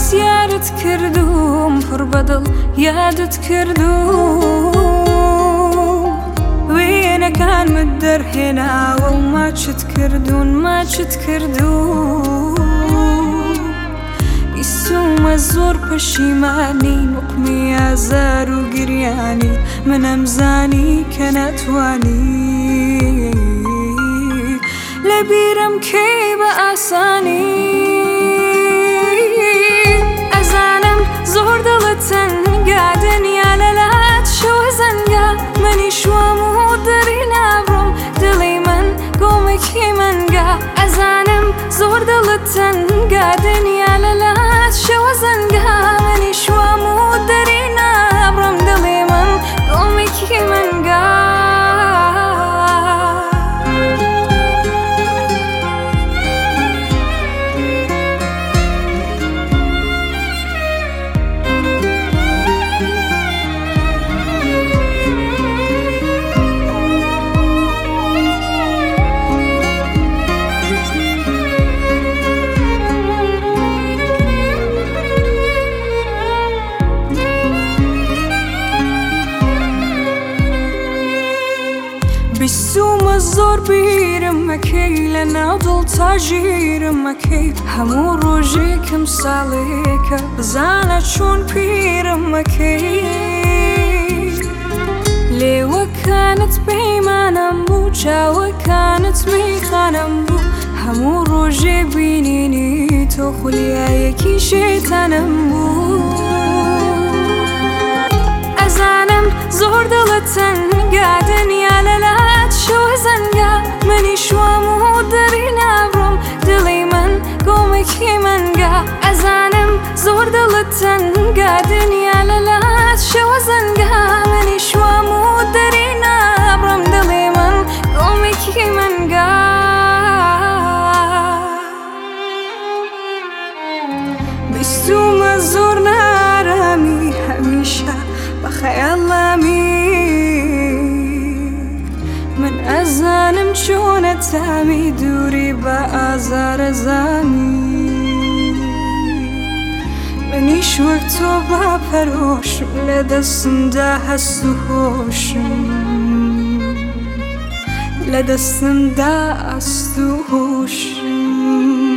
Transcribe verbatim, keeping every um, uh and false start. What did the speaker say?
پرسیارت کردوم پڕ بەدڵ یادت کردوم وێنەکانمت دەرهێناوە و ماچت کردوون ماچت کردوم بیستومە زۆر پەشیمانی نوقمی ئازار و گریانی منەم زانی کە ناتوانی لەبیرم کەی بە ئاسانی ئەزانم زۆر دڵت تەنگا دنیا لەلات شەوە زەنگا منیش وام و دەری نابڕۆم دڵی من گۆمێکی منگا ئەزانم زۆر دڵت تەنگا دنیا لەلات شەوە زەنگا منیش وام و دەری نابڕۆم دڵی من گۆمێکی منگا بیستومە زۆر بیرم مەکەی لە ناو دڵ تا ژیرم مەکەی هەموو ڕۆژێکم ساڵێکە بزانە چۆن پیرم مەکەی لێوەکانت پەیمانم بوو چاوەکانت میخانم بوو هەموو ڕۆژێ بینینی تۆ خولیایەکی شێتانم بوو ئەزانم زۆر دڵت تەنگا دنیا لەلات شەوە زەنگا منیش وام و دەری نابڕۆم دڵی من گۆمێکی منگا ئەزانم زۆر دڵت تەنگا دنیا لەلات شەوە زەنگا منیش وام و دەری نابڕۆم دڵی من گۆمێکی منگا بیستومە زۆر نارامی هەمیشە بە خەیاڵامی من ئەزانم چۆنە تامی دووری بە ئازارە زامی منیش وەک تۆ باپەرۆشم لە دەستمدا هەست و هۆشم لە دەستمدا ئەست و هۆشم